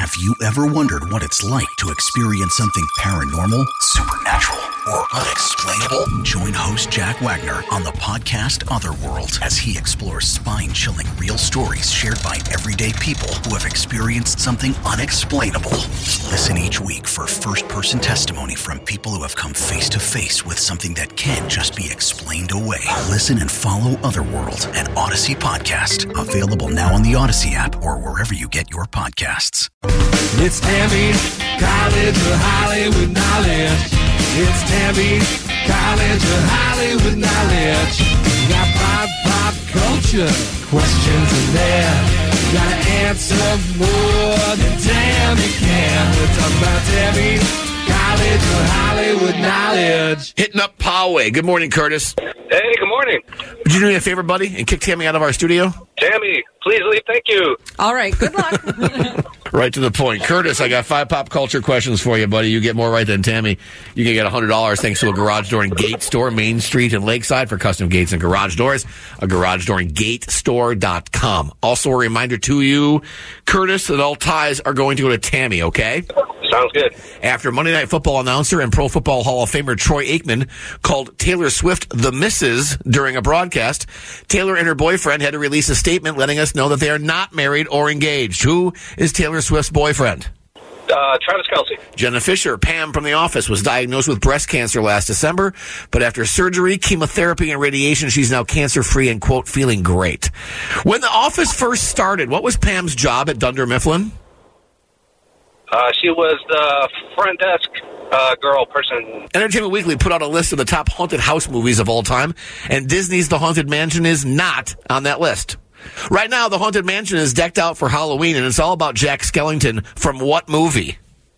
Have you ever wondered what it's like to experience something paranormal, supernatural, or unexplainable? Join host Jack Wagner on the podcast Otherworld as he explores spine-chilling real stories shared by everyday people who have experienced something unexplainable. Listen each week for first-person testimony from people who have come face-to-face with something that can't just be explained away. Listen and follow Otherworld, an Odyssey podcast, available now on the Odyssey app or wherever you get your podcasts. It's Tammy, College of Hollywood Knowledge. It's Tammy, College of Hollywood Knowledge. You got pop culture questions in there. You gotta answer more than Tammy can. We're talking about Tammy, College of Hollywood Knowledge. Hitting up Poway. Good morning, Curtis. Hey, good morning. Would you do me a favor, buddy, and kick Tammy out of our studio? Tammy, please leave. Thank you. All right, good luck. Right to the point. Curtis, I got 5 pop culture questions for you, buddy. You get more right than Tammy. You can get $100 thanks to a garage door and gate store, Main Street and Lakeside, for custom gates and garage doors. A garage door and gatestore.com. Also a reminder to you, Curtis, that all ties are going to go to Tammy, okay? Sounds good. After Monday Night Football announcer and Pro Football Hall of Famer Troy Aikman called Taylor Swift the Mrs. during a broadcast, Taylor and her boyfriend had to release a statement letting us know that they are not married or engaged. Who is Taylor Swift's boyfriend? Travis Kelce. Jenna Fisher, Pam from The Office, was diagnosed with breast cancer last December, but after surgery, chemotherapy, and radiation, she's now cancer-free and, quote, feeling great. When The Office first started, what was Pam's job at Dunder Mifflin? She was the front desk girl person. Entertainment Weekly put out a list of the top haunted house movies of all time, and Disney's The Haunted Mansion is not on that list. Right now, The Haunted Mansion is decked out for Halloween, and it's all about Jack Skellington from what movie?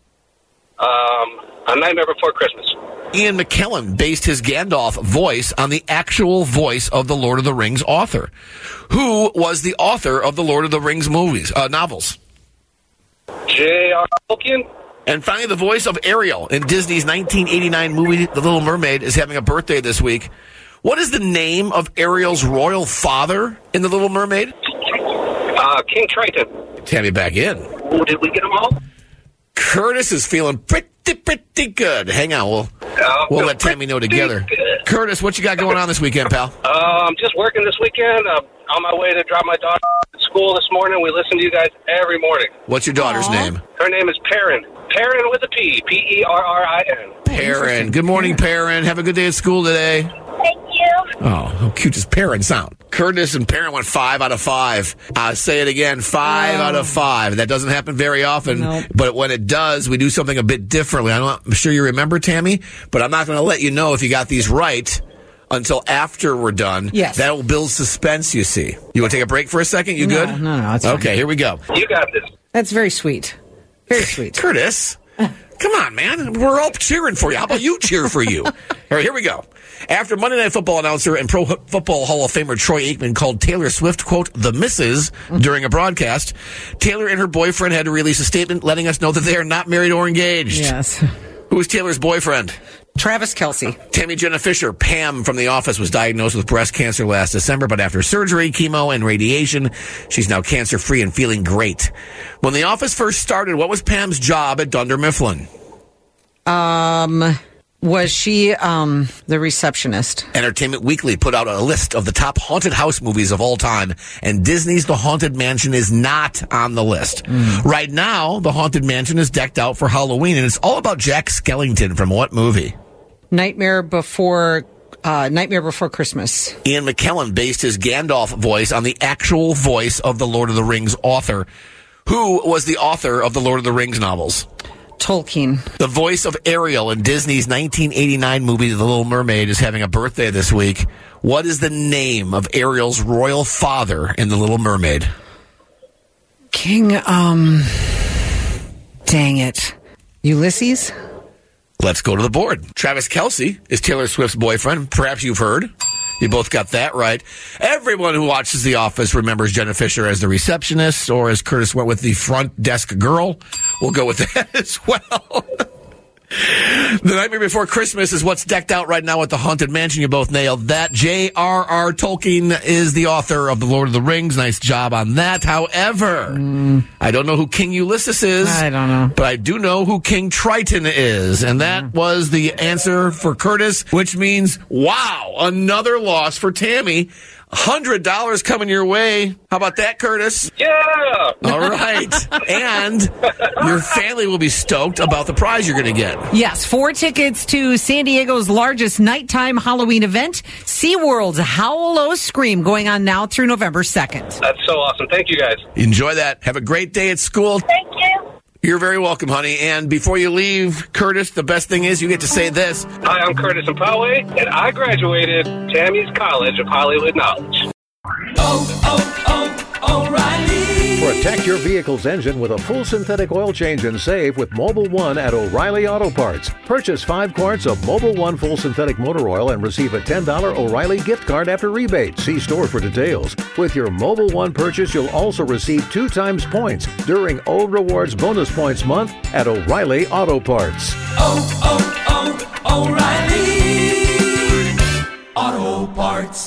A Nightmare Before Christmas. Ian McKellen based his Gandalf voice on the actual voice of the Lord of the Rings author. Who was the author of the Lord of the Rings novels? J.R. Tolkien. And finally, the voice of Ariel in Disney's 1989 movie The Little Mermaid is having a birthday this week. What is the name of Ariel's royal father in The Little Mermaid? King Triton. Tammy back in. Did we get them all? Curtis is feeling pretty good. Hang on, we'll let Tammy know together. Good. Curtis, what you got going on this weekend, pal? I'm just working this weekend. On my way to drop my daughter to school this morning. We listen to you guys every morning. What's your daughter's name? Her name is Perrin. Perrin with a P. Perrin. Perrin. Good morning, Perrin. Have a good day at school today. Thank you. Oh, how cute does Perrin sound? Curtis and Perrin went 5 out of 5. Say it again, 5 out of 5. That doesn't happen very often, Nope. But when it does, we do something a bit differently. I'm sure you remember, Tammy, but I'm not going to let you know if you got these right until after we're done. Yes. That will build suspense, you see. You want to take a break for a second? You good? No, it's fine. Okay, here we go. You got this. That's very sweet. Very sweet. Curtis, come on, man. We're all cheering for you. How about you cheer for you? All right, here we go. After Monday Night Football announcer and Pro Football Hall of Famer Troy Aikman called Taylor Swift, quote, the Mrs. during a broadcast, Taylor and her boyfriend had to release a statement letting us know that they are not married or engaged. Yes. Who is Taylor's boyfriend? Travis Kelce. Tammy Jenna Fisher, Pam from The Office, was diagnosed with breast cancer last December, but after surgery, chemo, and radiation, she's now cancer-free and feeling great. When The Office first started, what was Pam's job at Dunder Mifflin? Was she the receptionist? Entertainment Weekly put out a list of the top haunted house movies of all time, and Disney's The Haunted Mansion is not on the list. Right now, The Haunted Mansion is decked out for Halloween, and it's all about Jack Skellington from what movie? Nightmare Before Christmas. Ian McKellen based his Gandalf voice on the actual voice of the Lord of the Rings author. Who was the author of the Lord of the Rings novels? Tolkien. The voice of Ariel in Disney's 1989 movie The Little Mermaid is having a birthday this week. What is the name of Ariel's royal father in The Little Mermaid? King, dang it. Ulysses? Let's go to the board. Travis Kelce is Taylor Swift's boyfriend. Perhaps you've heard. You both got that right. Everyone who watches The Office remembers Jenna Fisher as the receptionist, or as Curtis went with, the front desk girl. We'll go with that as well. The Nightmare Before Christmas is what's decked out right now at the Haunted Mansion. You both nailed that. J.R.R. Tolkien is the author of The Lord of the Rings. Nice job on that. However, I don't know who King Ulysses is. I don't know. But I do know who King Triton is. And that was the answer for Curtis, which means, wow, another loss for Tammy. $100 coming your way. How about that, Curtis? Yeah. All right. And your family will be stoked about the prize you're going to get. Yes, 4 tickets to San Diego's largest nighttime Halloween event, SeaWorld's Howl-O Scream, going on now through November 2nd. That's so awesome. Thank you, guys. Enjoy that. Have a great day at school. Thank you. You're very welcome, honey. And before you leave, Curtis, the best thing is you get to say this. Hi, I'm Curtis Mpawe, and I graduated Tammy's College of Hollywood Knowledge. O'Reilly. Protect your vehicle's engine with a full synthetic oil change and save with Mobil 1 at O'Reilly Auto Parts. Purchase 5 quarts of Mobil 1 full synthetic motor oil and receive a $10 O'Reilly gift card after rebate. See store for details. With your Mobil 1 purchase, you'll also receive 2 times points during O Rewards Bonus Points Month at O'Reilly Auto Parts. O'Reilly Auto Parts.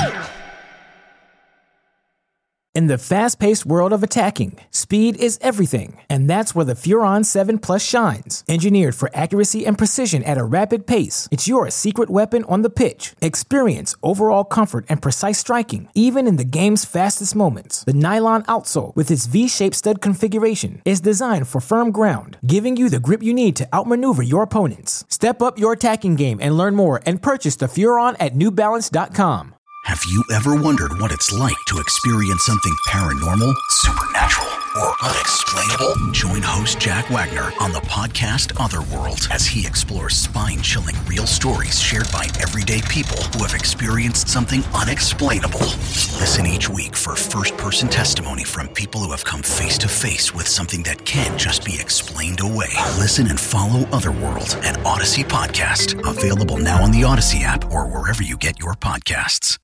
In the fast-paced world of attacking, speed is everything, and that's where the Furon 7 Plus shines. Engineered for accuracy and precision at a rapid pace, it's your secret weapon on the pitch. Experience overall comfort and precise striking, even in the game's fastest moments. The nylon outsole, with its V-shaped stud configuration, is designed for firm ground, giving you the grip you need to outmaneuver your opponents. Step up your attacking game and learn more and purchase the Furon at NewBalance.com. Have you ever wondered what it's like to experience something paranormal, supernatural, or unexplainable? Join host Jack Wagner on the podcast Otherworld as he explores spine-chilling real stories shared by everyday people who have experienced something unexplainable. Listen each week for first-person testimony from people who have come face-to-face with something that can't just be explained away. Listen and follow Otherworld, an Odyssey podcast, available now on the Odyssey app or wherever you get your podcasts.